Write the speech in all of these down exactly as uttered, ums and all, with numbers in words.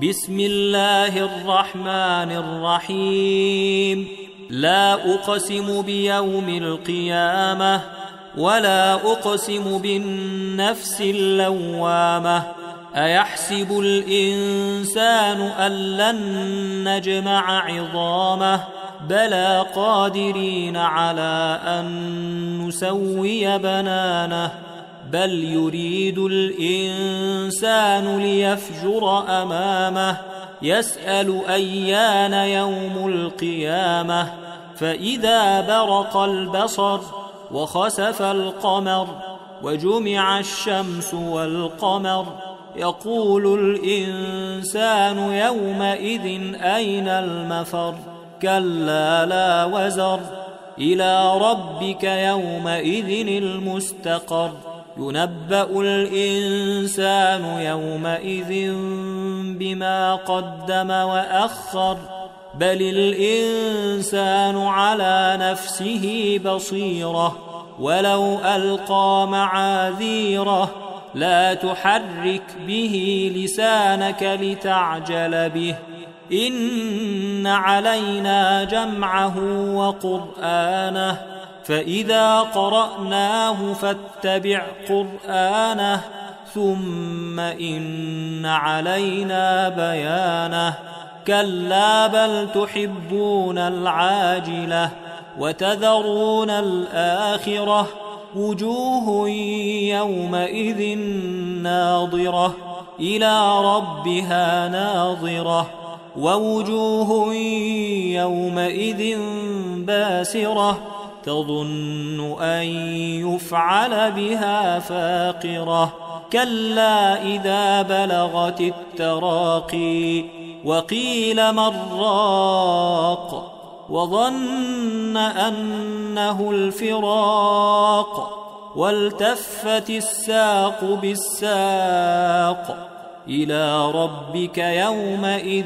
بسم الله الرحمن الرحيم. لا أقسم بيوم القيامة ولا أقسم بالنفس اللوامة. أيحسب الإنسان أن لن نجمع عظامه بلى قادرين على أن نسوي بنانه بل يريد الإنسان ليفجر أمامه يسأل أيان يوم القيامة فإذا برق البصر وخسف القمر وجمع الشمس والقمر يقول الإنسان يومئذ أين المفر كلا لا وزر إلى ربك يومئذ المستقر ينبأ الإنسان يومئذ بما قدم وأخر بل الإنسان على نفسه بصيرة ولو ألقى معاذيره لا تحرك به لسانك لتعجل به إن علينا جمعه وقرآنه فإذا قرأناه فاتبع قرآنه ثم إن علينا بيانه كلا بل تحبون العاجلة وتذرون الآخرة وجوه يومئذ ناظرة إلى ربها ناظرة ووجوه يومئذ باسرة تظن أن يفعل بها فاقرة كلا إذا بلغت التراقي وقيل من راق وظن أنه الفراق والتفت الساق بالساق إلى ربك يومئذ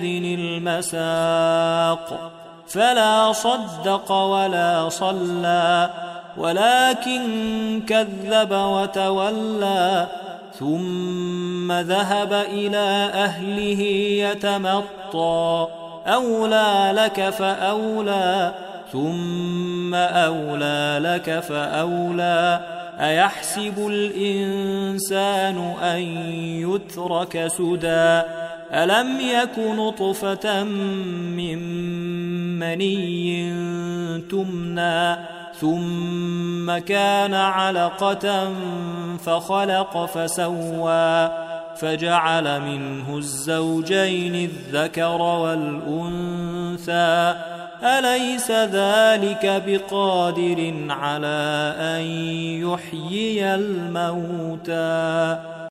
المساق فلا صدق ولا صلى ولكن كذب وتولى ثم ذهب إلى أهله يتمطى أولى لك فأولى ثم أولى لك فأولى أيحسب الإنسان أن يترك سدى ألم يك نطفة من مني تمنى ثم كان علقة فخلق فسوى فجعل منه الزوجين الذكر والأنثى أليس ذلك بقادر على أن يحيي الموتى